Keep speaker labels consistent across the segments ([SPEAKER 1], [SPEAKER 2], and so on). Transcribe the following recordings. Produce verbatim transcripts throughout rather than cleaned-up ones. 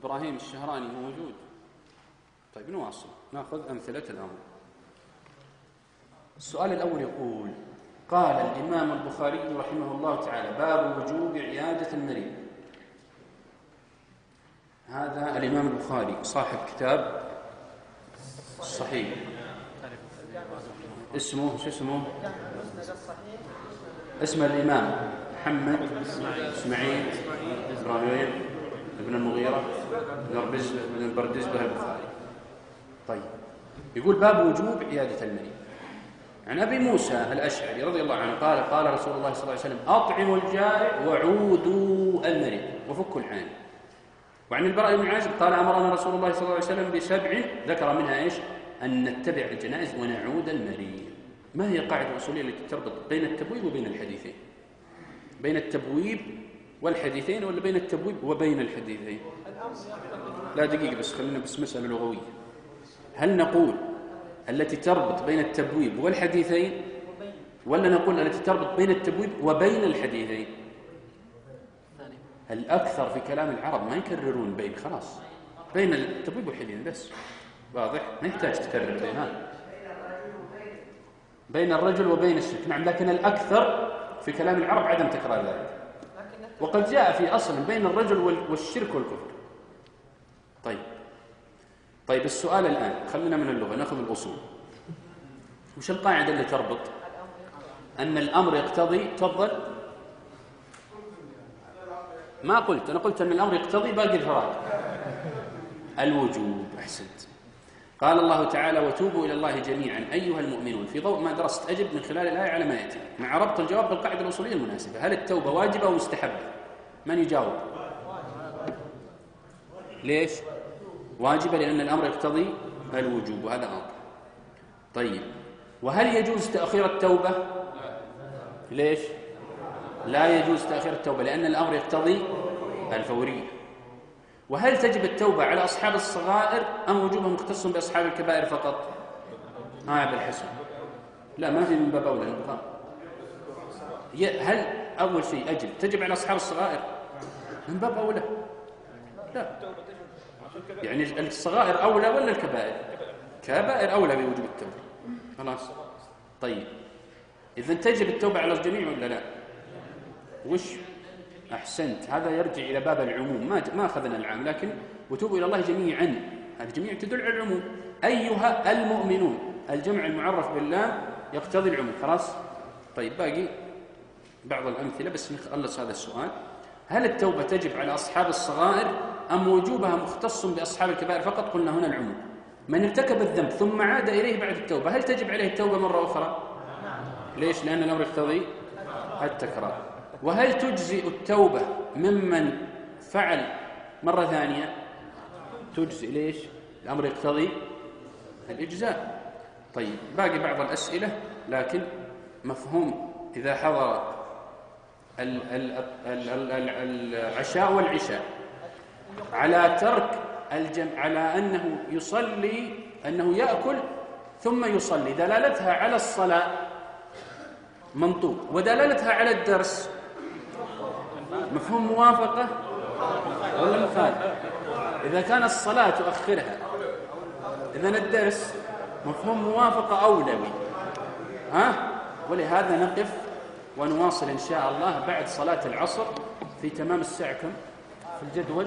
[SPEAKER 1] إبراهيم الشهراني موجود؟ طيب نواصل نأخذ أمثلة الأمر. السؤال الأول يقول: قال الإمام البخاري رحمه الله تعالى: باب وجوب عيادة المريض. هذا الإمام البخاري صاحب كتاب الصحيح، اسمه شو اسمه؟ اسم الإمام محمد إسماعيل إبراهيم ابن المغيرة بن البردزبة البخاري. طيب، يقول: باب وجوب عيادة المريض. عن أبي موسى الأشعري رضي الله عنه قال: قال رسول الله صلى الله عليه وسلم: أطعموا الجائع وعودوا المريض وفكوا العاني. وعن البراء بن عازب قال: أمرنا رسول الله صلى الله عليه وسلم بسبع، ذكر منها إيش؟ أن نتبع الجنائز ونعود المريض. ما هي قاعدة أصولية التي تربط بين التبويب وبين الحديثين؟ بين التبويب والحديثين ولا بين التبويب وبين الحديثين؟ لا دقيقة بس، خلينا بس مسألة لغوية. هل نقول التي تربط بين التبويب والحديثين، ولا نقول التي تربط بين التبويب وبين الحديثين؟ الأكثر في كلام العرب ما يكررون بين، خلاص بين التبويب والحديثين بس، واضح؟ ما يحتاج تكرر بينها، بين الرجل وبين الشرك. نعم، لكن الأكثر في كلام العرب عدم تكرار ذلك، وقد جاء في أصل بين الرجل والشرك والكفر. طيب طيب السؤال الآن، خلينا من اللغة نأخذ الأصول. وش القاعدة اللي تربط؟ أن الأمر يقتضي، تفضل. ما قلت، أنا قلت أن الأمر يقتضي باقي الفرائض. الوجوب، أحسنت. قال الله تعالى: وتوبوا إلى الله جميعا أيها المؤمنون. في ضوء ما درست أجب من خلال الآية على ما يأتي، مع ربط الجواب بالقاعدة الأصولية المناسبة. هل التوبة واجبة أو مستحبة؟ من يجاوب؟ ليش؟ واجبة لأن الأمر يقتضي الوجوب، وهذا أمر. طيب، وهل يجوز تأخير التوبة؟ ليش؟ لا يجوز تأخير التوبة لأن الأمر يقتضي الفورية. وهل تجب التوبة على أصحاب الصغائر أم وجوبها مختص بأصحاب الكبائر فقط؟ ها آه بالحسن. لا، ما في من باب أولى. هل أول شيء أجب تجب على أصحاب الصغائر؟ من باب أولى. لا، يعني الصغائر أولى ولا الكبائر؟ كبائر أولى بوجوب التوبة. خلاص. طيب، إذن تجب التوبة على الجميع ولا لا؟ وش؟ أحسنت، هذا يرجع إلى باب العموم، ما ما أخذنا العام، لكن وتوبوا إلى الله جميعا، الجميع تدل على العموم. أيها المؤمنون، الجمع المعرف بالله يقتضي العموم. خلاص. طيب، باقي بعض الأمثلة بس نخلص هذا السؤال. هل التوبة تجب على أصحاب الصغائر أم وجوبها مختص بأصحاب الكبائر فقط؟ قلنا هنا العموم. من ارتكب الذنب ثم عاد إليه بعد التوبة، هل تجب عليه التوبة مرة أخرى؟ ليش؟ لأن الأمر يقتضي التكرار. وهل تجزئ التوبة ممن فعل مرة ثانية؟ تجزئ. ليش؟ الأمر يقتضي الإجزاء. طيب، باقي بعض الأسئلة، لكن مفهوم إذا حضر العشاء والعشاء على ترك الجمع، على أنه يصلي، أنه يأكل ثم يصلي، دلالتها على الصلاة منطوق، ودلالتها على الدرس مفهوم موافقة ولا مخالف؟ إذا كان الصلاة تؤخرها، إذن الدرس مفهوم موافقة أولوي. ها؟ ولهذا نقف ونواصل إن شاء الله بعد صلاة العصر في تمام الساعة كم في الجدول؟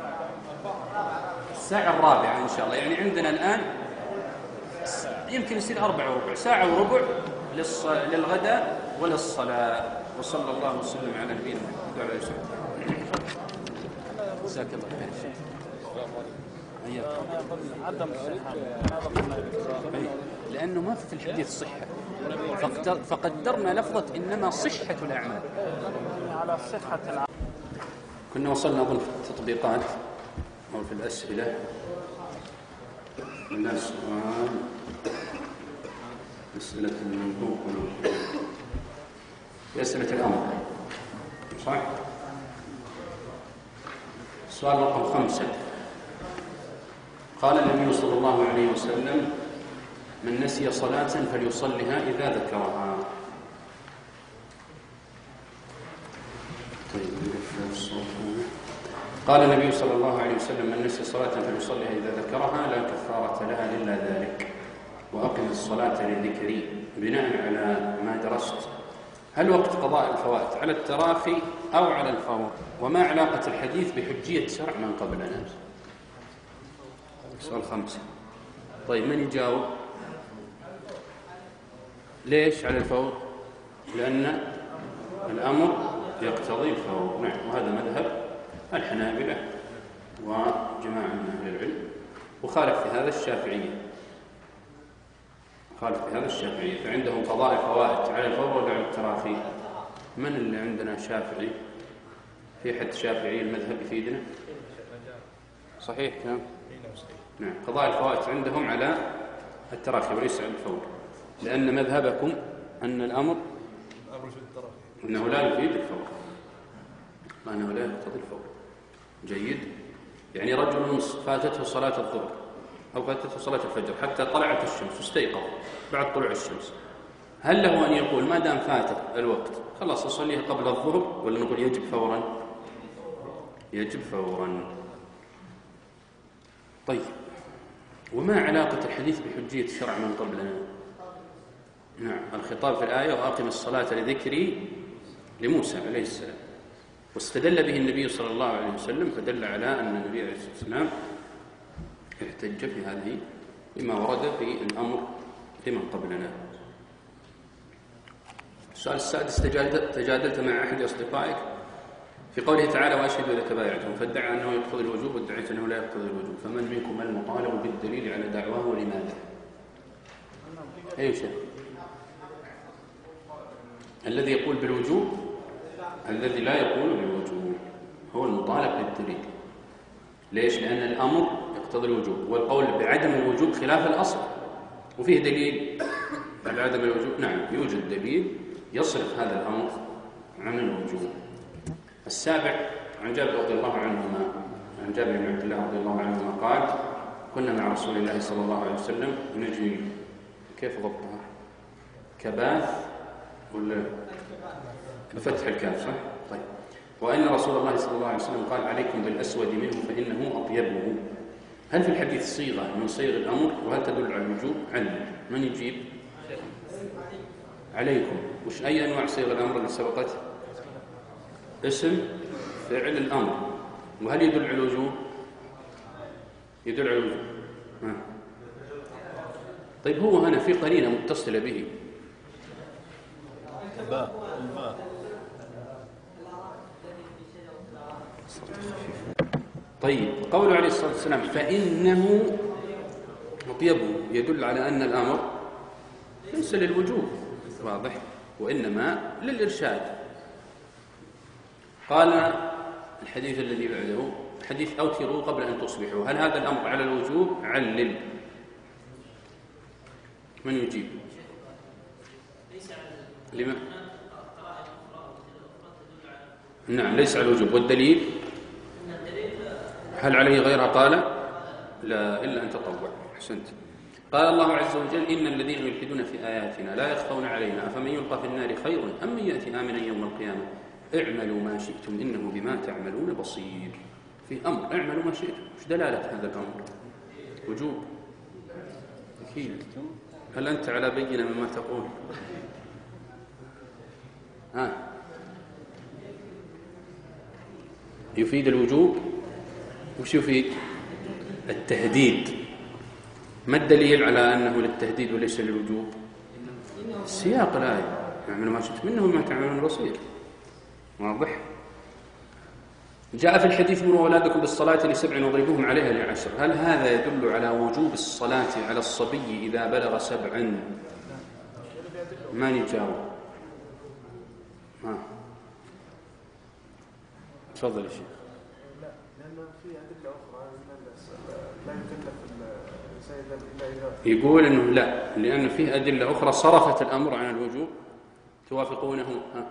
[SPEAKER 1] الساعة الرابعة إن شاء الله. يعني عندنا الآن يمكن يصير أربع وربع، ساعة وربع للغداء وللصلاة. وصلى الله وسلم على نبينا محمد وعلى آله وصحبه. جزاك الله خير. عدم الصحة لأنه ما في الحديث صحة، فقدرنا لفظة إنما صحة الأعمال على صحة الأعمال. كنا وصلنا أظن في التطبيقات أو في الأسئلة. الناس سؤال أسئلة المنطوق أسئلة الأمر، صح؟ السؤال رقم خمسة. قال النبي صلى الله عليه وسلم: من نسي صلاة فليصلها إذا ذكرها. طيب، قال النبي صلى الله عليه وسلم: من نسي صلاة فليصليها إذا ذكرها لا كفارة لها إلا ذلك، وأقم الصلاة لذكري. بناء على ما درست، هل وقت قضاء الفوات على التراخي أو على الفور؟ وما علاقة الحديث بحجية شرع من قبلنا؟ سؤال خمسة. طيب من يجاوب؟ ليش على الفور؟ لأن الأمر يقتضي الفور. نعم، وهذا مذهب الحنابلة وجماعة من أهل العلم، وخالف في هذا الشافعية خالف في هذا الشافعية فعندهم قضاء الفوائد على الفور ولا على التراخي؟ من اللي عندنا شافعي؟ في حد شافعي المذهب يفيدنا؟ صحيح كلام؟ نعم، قضاء الفوائد عندهم على التراخي وليس على الفور، لأن مذهبكم أن الأمر أنه لا يفيد الفور، أنه لا يقتضي الفور. جيد. يعني رجل فاتته صلاة الظهر أو فاتته صلاة الفجر حتى طلعت الشمس واستيقظ بعد طلوع الشمس، هل له أن يقول ما دام فات الوقت خلاص أصليها قبل الظهر، ولا نقول يجب فورا؟ يجب فورا. طيب، وما علاقة الحديث بحجية الشرع من قبلنا؟ نعم، الخطاب في الآية: وأقم الصلاة لذكري لموسى عليه السلام، واستدل به النبي صلى الله عليه وسلم، فدل على أن النبي عليه الصلاة والسلام احتج في هذه بما ورد في الأمر لمن قبلنا. السؤال السادس: تجادلت مع أحد أصدقائك في قوله تعالى: وأشهد إذا تبايعتم، فادعى أنه يقتضي الوجوب وادعيت أنه لا يقتضي الوجوب، فمن منكم المطالب بالدليل على دعواه ولماذا؟ أي شيء الذي يقول بالوجوب، الذي لا يقول بالوجوب هو المطالب بالدليل. ليش؟ لأن الأمر يقتضي الوجوب، والقول بعدم الوجوب خلاف الأصل، وفيه دليل على عدم الوجوب. نعم، يوجد دليل يصرف هذا الأمر عن الوجوب. السابع: عن جابر رضي الله عنهما عن جابر بن عبد الله رضي الله عنهما قال: كنا مع رسول الله صلى الله عليه وسلم نجري، كيف ضبطها؟ كباث ولا بفتح الكاف صح؟ طيب. وأن رسول الله صلى الله عليه وسلم قال: عليكم بالأسود منه فإنه أطيبه. هل في الحديث صيغة من صيغ الأمر؟ وهل تدل على الوجوب؟ علم. من يجيب؟ عليكم. وش أي أنواع صيغ الأمر اللي سبقت؟ اسم، فعل، الأمر. وهل يدل على الوجوب؟ يدل على الوجوب. ها. طيب، هو هنا في قرينة متصلة به. باء الباء. طيب، قوله عليه الصلاة والسلام فإنه أطيبه يدل على أن الأمر ليس للوجوب، واضح، وإنما للإرشاد. قال الحديث الذي بعده حديث: أوتروا قبل أن تصبحوا، هل هذا الأمر على الوجوب؟ علل. من يجيب؟ لما؟ نعم، ليس على الوجوب. والدليل؟ هل عليه غيرها؟ قال: لا، إلا أن تطوع. أحسنت. قال الله عز وجل: إن الذين يلحدون في آياتنا لا يخفون علينا أفمن يلقى في النار خير أم من يأتي آمنا يوم القيامة اعملوا ما شئتم إنه بما تعملون بصير. في أمر اعملوا ما شئتم، وش دلالة هذا الأمر؟ وجوب أكيد. هل أنت على بينة مما تقول؟ ها، يفيد الوجوب. وش يفيد؟ التهديد. ما الدليل على أنه للتهديد وليس للوجوب؟ سياق الآية: اعملوا ما شئتم إنه بما تعملون بصير. واضح. جاء في الحديث: مروا أولادكم بالصلاة لسبع واضربوهم عليها لعشر، هل هذا يدل على وجوب الصلاة على الصبي إذا بلغ سبعا؟ ما يجاوب. ها، تفضل يا شيخ.
[SPEAKER 2] لا، لأن في أدلة أخرى لا يكلف السيد إلا إذا
[SPEAKER 1] يقول إنه لا، لأن فيه أدلة أخرى صرفت الأمر عن الوجوب. توافقونه؟ ها،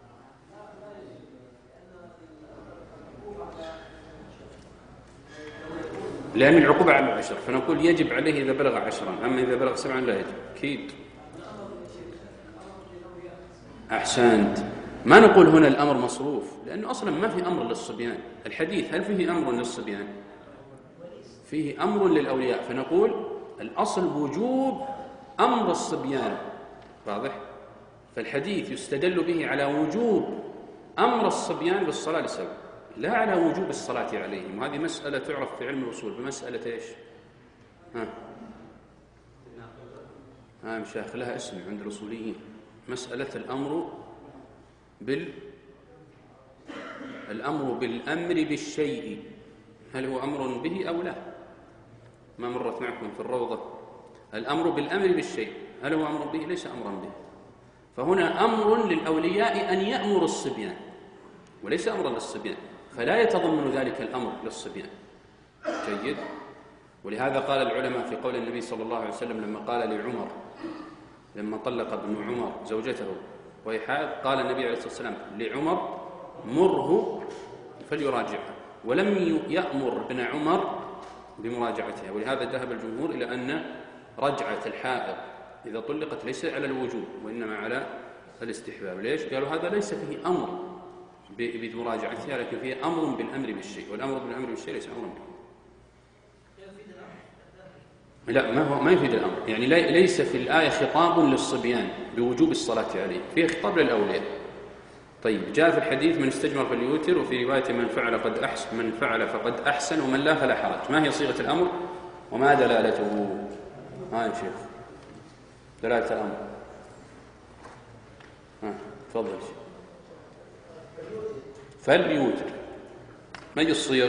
[SPEAKER 1] لأن العقوبة على العشر، فنقول يجب عليه إذا بلغ عشرا، أما إذا بلغ سبعا لا يجب. أكيد. أحسنت. ما نقول هنا الأمر مصروف، لأنه أصلا ما في أمر للصبيان. الحديث هل فيه أمر للصبيان؟ فيه أمر للأولياء، فنقول الأصل وجوب أمر الصبيان. واضح؟ فالحديث يستدل به على وجوب أمر الصبيان بالصلاة لسبب، لا على وجوب الصلاة عليهم. وهذه مسألة تعرف في علم الأصول بمسألة إيش؟ ها ها مشايخ لها اسم عند الأصوليين، مسألة الأمر بال الأمر بالأمر بالشيء، هل هو أمر به أو لا؟ ما مرت معكم في الروضة؟ الأمر بالأمر بالشيء هل هو أمر به؟ ليس أمرا به. فهنا أمر للأولياء أن يأمروا الصبيان وليس أمرا للصبيان، فلا يتضمن ذلك الأمر للصبيان. جيد. ولهذا قال العلماء في قول النبي صلى الله عليه وسلم لما قال لعمر لما طلق ابن عمر زوجته وهي حائض، قال النبي عليه الصلاة والسلام لعمر مره فليراجعها، ولم يأمر ابن عمر بمراجعتها. ولهذا ذهب الجمهور إلى أن رجعة الحائض إذا طلقت ليس على الوجوب وإنما على الاستحباب. ليش؟ قالوا هذا ليس فيه أمر بمراجعتها، لكن فيه أمر بالأمر بالشيء، والأمر بالأمر بالشيء ليس أمرا به. لا، ما هو ما يفيد الأمر، يعني ليس في الآية خطاب للصبيان بوجوب الصلاة عليه، فيه خطاب للأولياء. طيب، جاء في الحديث من استجمر فليوتر، وفي رواية من فعل قد أحسن من فعل فقد أحسن ومن لا فلا حرج. ما هي صيغة الأمر وما دلالته؟ ها يا شيخ، دلالة الأمر. ها تفضل شيخ. فليوتر، ما هي الصيغ؟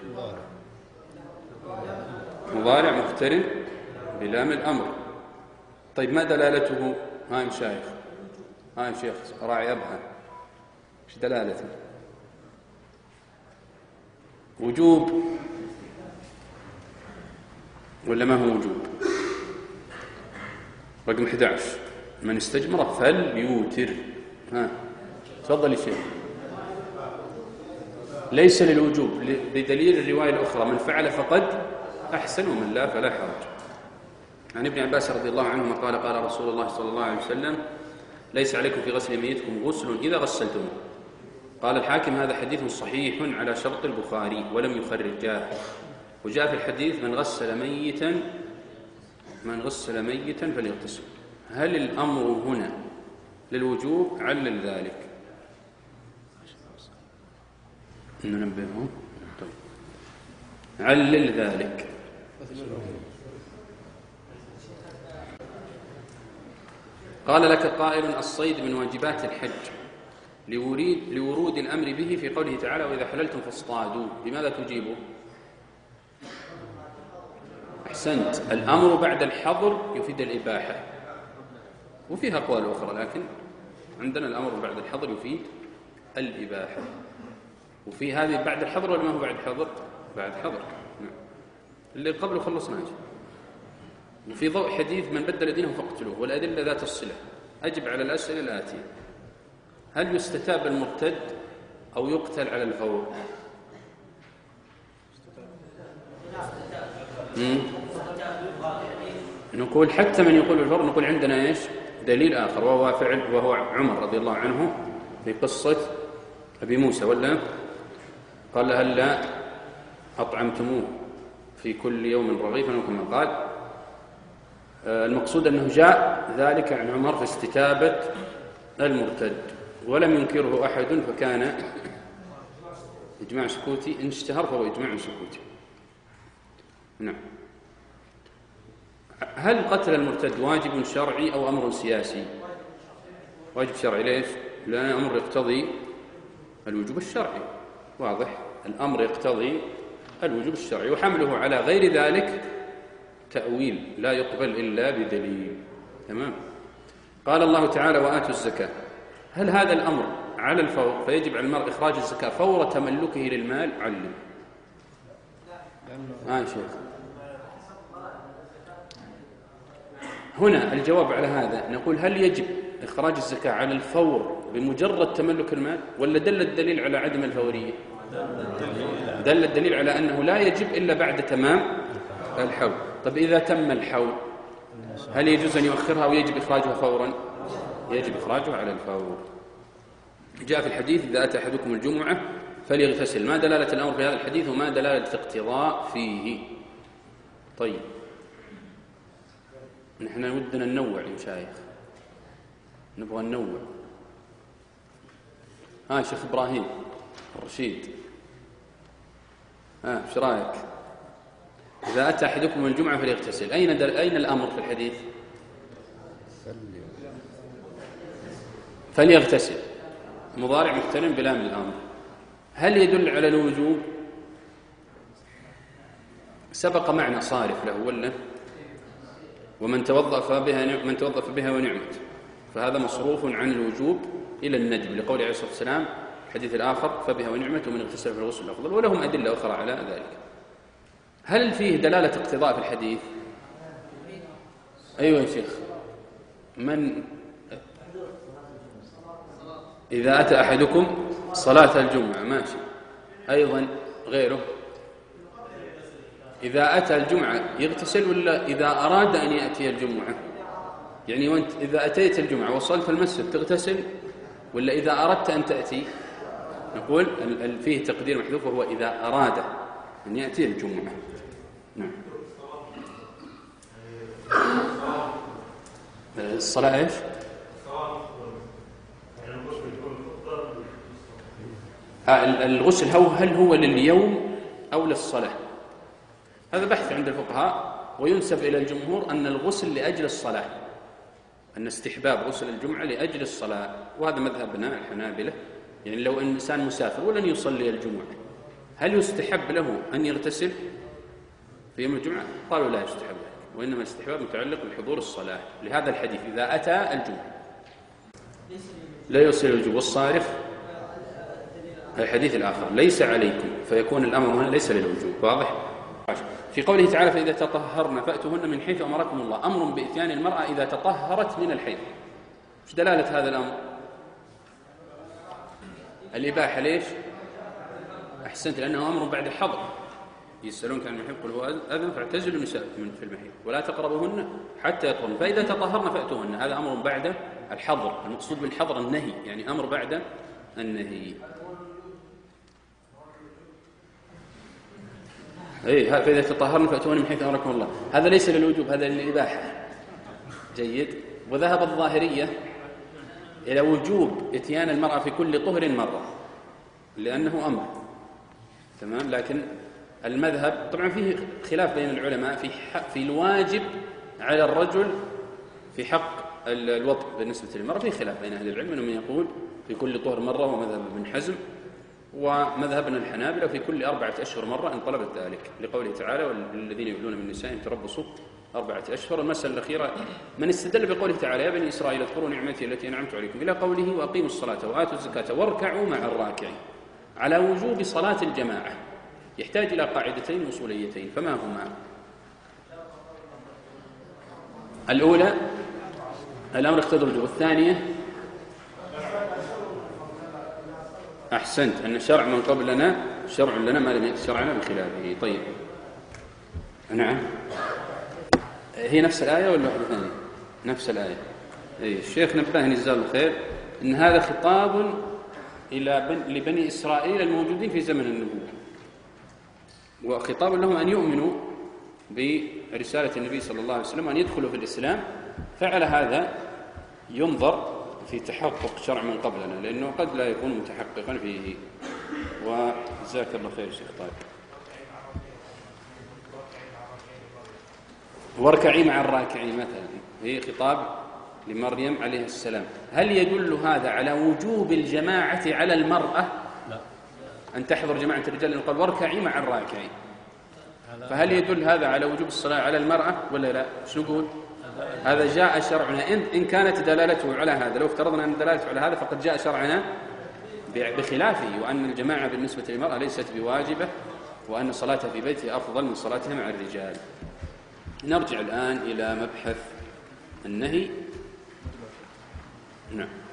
[SPEAKER 1] مضارع مقترن بلام الأمر. طيب ما دلالته؟ ها يا مشايخ، ها يا شيخ راعي أبها، ايش دلالته؟ وجوب ولا ما هو وجوب؟ رقم أحد عشر من استجمر فليوتر. ها تفضل يا شيخ. ليس للوجوب بدليل الرواية الأخرى من فعل فقد أحسن ومن لا فلا حرج. عن ابن عباس رضي الله عنهما قال قال رسول الله صلى الله عليه وسلم ليس عليكم في غسل ميتكم غسل إذا غسلتم. قال الحاكم هذا حديث صحيح على شرط البخاري ولم يخرجاه. وجاء في الحديث من غسل ميتا من غسل ميتا فليغتسل. هل الأمر هنا للوجوب؟ علل ذلك. ننبههم. طيب. علل ذلك. قال لك قائل الصيد من واجبات الحج لورود الأمر به في قوله تعالى وإذا حللتم فاصطادوا. لماذا تجيبه؟ أحسنت. الأمر بعد الحظر يفيد الإباحة، وفيها أقوال أخرى، لكن عندنا الأمر بعد الحظر يفيد الإباحة. وفي هذه بعد الحظر ولا ما هو بعد الحظر؟ بعد حظر. نعم. اللي قبله خلصنا. وفي ضوء حديث من بدل دينه فاقتلوه والأدلة ذات الصلة أجب على الأسئلة الآتية. هل يستتاب المرتد أو يقتل على الفور؟ نقول حتى من يقول الفور نقول عندنا إيش؟ دليل آخر وهو فعل وهو عمر رضي الله عنه في قصة أبي موسى، ولا قال هل أطعمتموه في كل يوم رغيفا وكما قال. المقصود أنه جاء ذلك عن عمر في استتابة المرتد ولم ينكره أحد، فكان إجماع سكوتي. إن اشتهر فهو إجماع سكوتي. نعم. هل قتل المرتد واجب شرعي أو أمر سياسي؟ واجب شرعي. ليش؟ لأن الأمر يقتضي الوجوب الشرعي. واضح؟ الأمر يقتضي الوجوب الشرعي، وحمله على غير ذلك تأويل لا يقبل إلا بدليل. تمام. قال الله تعالى وآتوا الزكاة. هل هذا الأمر على الفور فيجب على المرء إخراج الزكاة فور تملكه للمال؟ علم. آه شيخ. هنا الجواب على هذا نقول هل يجب إخراج الزكاة على الفور بمجرد تملك المال، ولا دل الدليل على عدم الفورية؟ دل الدليل على أنه لا يجب إلا بعد تمام الحول. طب إذا تم الحول هل يجوز أن يؤخرها ويجب إخراجها فورا؟ يجب إخراجها على الفور. جاء في الحديث إذا أتى أحدكم الجمعة فليغتسل. ما دلالة الأمر في هذا الحديث وما دلالة الاقتضاء فيه؟ طيب نحن ودنا ننوع يا مشايخ، نبغى ننوع. ها شيخ إبراهيم الرشيد، ها ايش رايك؟ إذا أتى أحدكم الجمعة فليغتسل، أين دل... أين الأمر في الحديث؟ فليغتسل مضارع مقترن بلام الأمر، هل يدل على الوجوب؟ سبق معنى صارف له ولا؟ ومن توظف فبها نعم من توظف بها ونعمت، فهذا مصروف عن الوجوب إلى الندب لقول عليه الصلاة والسلام الحديث الآخر فبها ونعمت ومن اغتسل في الغسل الأفضل، ولهم أدلة أخرى على ذلك. هل فيه دلالة اقتضاء في الحديث؟ أيوة يا شيخ. من إذا أتى أحدكم صلاة الجمعة، ماشي. أيضا غيره إذا أتى الجمعة يغتسل ولا إذا أراد أن يأتي الجمعة؟ يعني وأنت إذا أتيت الجمعة وصلت المسجد تغتسل ولا إذا أردت أن تأتي؟ نقول فيه تقدير محذوف وهو إذا أراد أن يأتي الجمعة. نعم. الصلاة إيش؟ الغسل هو هل هو لليوم أو للصلاة؟ هذا بحث عند الفقهاء، وينسب إلى الجمهور أن الغسل لأجل الصلاة، أن استحباب غسل الجمعة لأجل الصلاة، وهذا مذهبنا الحنابلة. يعني لو أن إنسان مسافر ولن يصلي الجمعة هل يستحب له أن يغتسل في يوم الجمعة؟ قالوا لا يستحب له، وإنما الاستحباب متعلق بحضور الصلاة، لهذا الحديث إذا أتى الجمعة لا يصل الوجوب. والصارف الحديث الآخر ليس عليكم، فيكون الأمر هنا ليس للوجوب. واضح؟ في قوله تعالى فإذا تطهرن فأتوهن من حيث أمركم الله، أمر بإتيان المرأة إذا تطهرت من الحيض. ايش دلالة هذا الأمر؟ الإباحة. ليش؟ أحسنت، لأنه أمر بعد حظر. يسألونك عن المحيض قل هو أذن فاعتزلوا النساء في المحيض ولا تقربوهن حتى يطهرن، فإذا تطهرن فأتوهن، هذا أمر بعد الحظر. المقصود بالحظر النهي، يعني أمر بعد النهي. اي فإذا تطهرن فأتوهن من حيث أمركم الله، هذا ليس للوجوب، هذا للإباحة. جيد. وذهب الظاهرية إلى وجوب إتيان المرأة في كل طهر مرة لأنه أمر، تمام. لكن المذهب طبعا فيه خلاف بين العلماء في في الواجب على الرجل في حق الوطء بالنسبة للمرأة، في خلاف بين أهل العلم، منهم من يقول في كل طهر مرة ومذهب ابن حزم، ومذهبنا الحنابلة في كل أربعة أشهر مرة إن طلبت ذلك، لقوله تعالى والذين يؤلون من نسائهم تربصوا أربعة أشهر. المسألة الأخيرة من استدل بقوله تعالى يا بني إسرائيل اذكروا نعمتي التي أنعمت عليكم إلى قوله وأقيموا الصلاة وآتوا الزكاة واركعوا مع الراكعين، على وجوب صلاة الجماعة، يحتاج إلى قاعدتين أصوليتين، فما هما؟ الأولى الأمر اقتضى الوجوب، الثانية أحسنت أن شرع من قبلنا شرع لنا ما لم يأتي شرعنا بخلافه. طيب نعم، هي نفس الآية ولا واحدة ثانية؟ نفس الآية. أي الشيخ نبهني جزاه الله خير إن هذا خطاب إلى بن... لبني إسرائيل الموجودين في زمن النبوة، وخطاب لهم أن يؤمنوا برسالة النبي صلى الله عليه وسلم وأن يدخلوا في الإسلام، فعلى هذا ينظر في تحقق شرع من قبلنا، لأنه قد لا يكون متحققا فيه. وجزاك الله خير شيخ. طيب واركعي مع الراكعين مثلا، هي خطاب لمريم عليه السلام، هل يدل هذا على وجوب الجماعة على المرأة؟ لا. أن تحضر جماعة الرجال، قال واركعي مع الراكعين، فهل يدل هذا على وجوب الصلاة على المرأة ولا لا؟ شو نقول؟ هذا جاء شرعنا إن كانت دلالته على هذا، لو افترضنا أن دلالته على هذا فقد جاء شرعنا بخلافه، وأن الجماعة بالنسبة للمرأة ليست بواجبة، وأن صلاتها في بيتها أفضل من صلاتها مع الرجال. نرجع الآن إلى مبحث النهي. نعم.